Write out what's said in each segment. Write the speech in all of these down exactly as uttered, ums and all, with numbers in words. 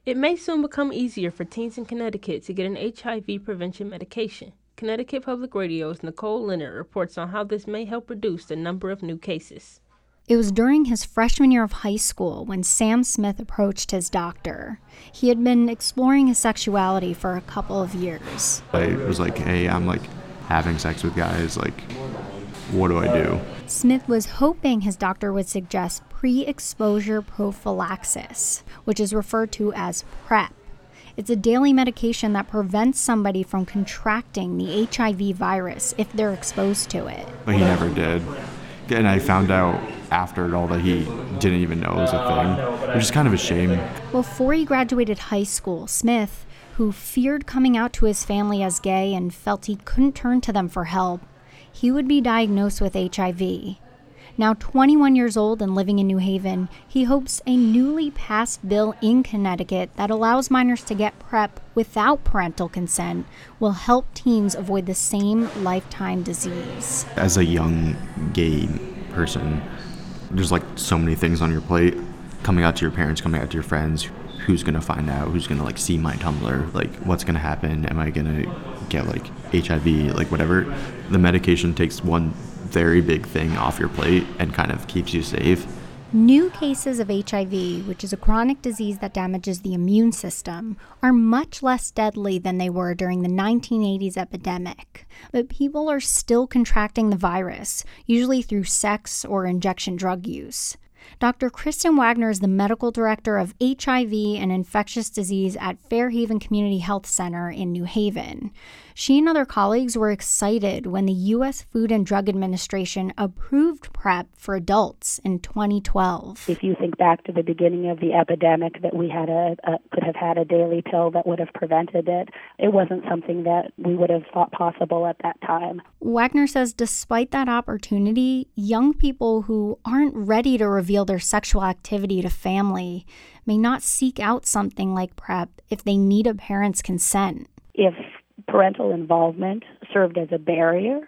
It may soon become easier for teens in Connecticut to get an H I V prevention medication. Connecticut Public Radio's Nicole Leonard reports on how this may help reduce the number of new cases. It was during his freshman year of high school when Sam Smith approached his doctor. He had been exploring his sexuality for a couple of years. I was like, hey, I'm like having sex with guys, like, what do I do? Smith was hoping his doctor would suggest pre-exposure prophylaxis, which is referred to as PrEP. It's a daily medication that prevents somebody from contracting the H I V virus if they're exposed to it. But he never did. And I found out after it all that he didn't even know it was a thing, which is kind of a shame. Before he graduated high school, Smith, who feared coming out to his family as gay and felt he couldn't turn to them for help, he would be diagnosed with H I V. Now twenty-one years old and living in New Haven, he hopes a newly passed bill in Connecticut that allows minors to get PrEP without parental consent will help teens avoid the same lifetime disease. As a young gay person, there's like so many things on your plate. Coming out to your parents, coming out to your friends, who's gonna find out, who's gonna like see my Tumblr, like what's gonna happen, am I gonna get like H I V, like whatever. The medication takes one very big thing off your plate and kind of keeps you safe. New cases of H I V, which is a chronic disease that damages the immune system, are much less deadly than they were during the nineteen eighties epidemic. But people are still contracting the virus, usually through sex or injection drug use. Doctor Kristen Wagner is the medical director of H I V and infectious disease at Fairhaven Community Health Center in New Haven. She and other colleagues were excited when the U S Food and Drug Administration approved PrEP for adults in twenty twelve. If you think back to the beginning of the epidemic, that we had a, a could have had a daily pill that would have prevented it, it wasn't something that we would have thought possible at that time. Wagner says despite that opportunity, young people who aren't ready to reveal their sexual activity to family may not seek out something like PrEP if they need a parent's consent. If parental involvement served as a barrier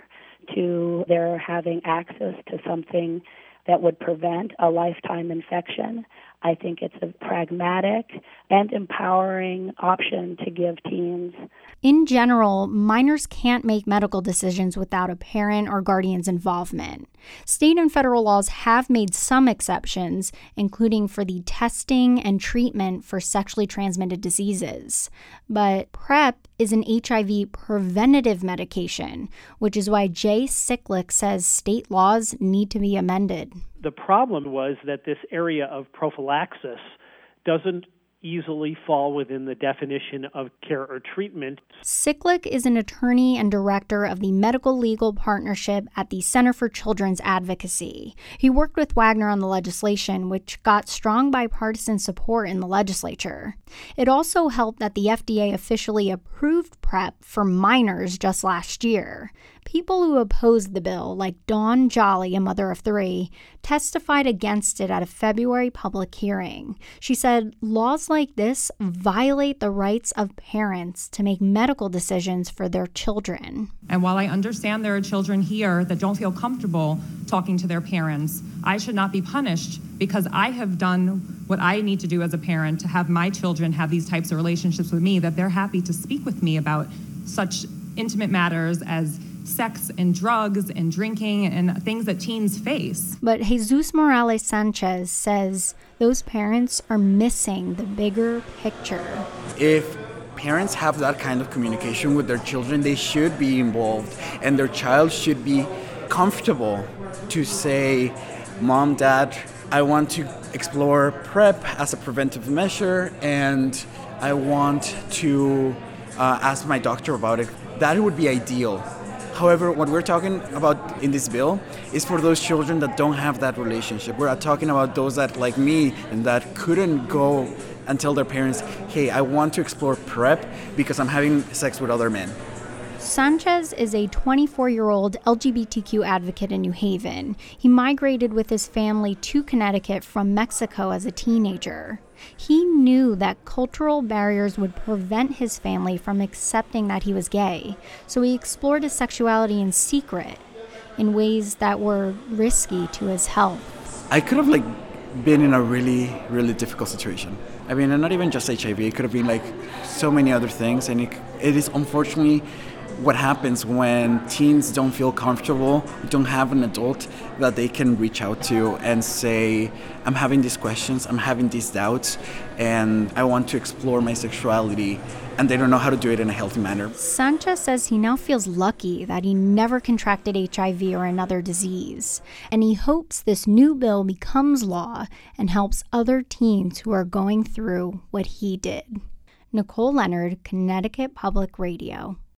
to their having access to something that would prevent a lifetime infection, I think it's a pragmatic and empowering option to give teens. In general, minors can't make medical decisions without a parent or guardian's involvement. State and federal laws have made some exceptions, including for the testing and treatment for sexually transmitted diseases. But PrEP is an H I V preventative medication, which is why Jay Sicklick says state laws need to be amended. The problem was that this area of prophylaxis doesn't easily fall within the definition of care or treatment. Sicklick is an attorney and director of the Medical Legal Partnership at the Center for Children's Advocacy. He worked with Wagner on the legislation, which got strong bipartisan support in the legislature. It also helped that the F D A officially approved PrEP for minors just last year. People who opposed the bill, like Dawn Jolly, a mother of three, testified against it at a February public hearing. She said laws like this violate the rights of parents to make medical decisions for their children. And while I understand there are children here that don't feel comfortable talking to their parents, I should not be punished because I have done what I need to do as a parent to have my children have these types of relationships with me, that they're happy to speak with me about such intimate matters as sex and drugs and drinking and things that teens face. But Jesus Morales Sanchez says those parents are missing the bigger picture. If parents have that kind of communication with their children, they should be involved, and their child should be comfortable to say, Mom, Dad, I want to explore PrEP as a preventive measure, and I want to uh, ask my doctor about it. That would be ideal. However, what we're talking about in this bill is for those children that don't have that relationship. We're talking about those that, like me, and that couldn't go and tell their parents, hey, I want to explore PrEP because I'm having sex with other men. Sanchez is a twenty-four-year-old L G B T Q advocate in New Haven. He migrated with his family to Connecticut from Mexico as a teenager. He knew that cultural barriers would prevent his family from accepting that he was gay, so he explored his sexuality in secret, in ways that were risky to his health. I could have like been in a really, really difficult situation. I mean, and not even just H I V, it could have been like so many other things. And it, it is unfortunately what happens when teens don't feel comfortable, don't have an adult that they can reach out to and say, I'm having these questions, I'm having these doubts, and I want to explore my sexuality, and they don't know how to do it in a healthy manner. Sanchez says he now feels lucky that he never contracted H I V or another disease, and he hopes this new bill becomes law and helps other teens who are going through what he did. Nicole Leonard, Connecticut Public Radio.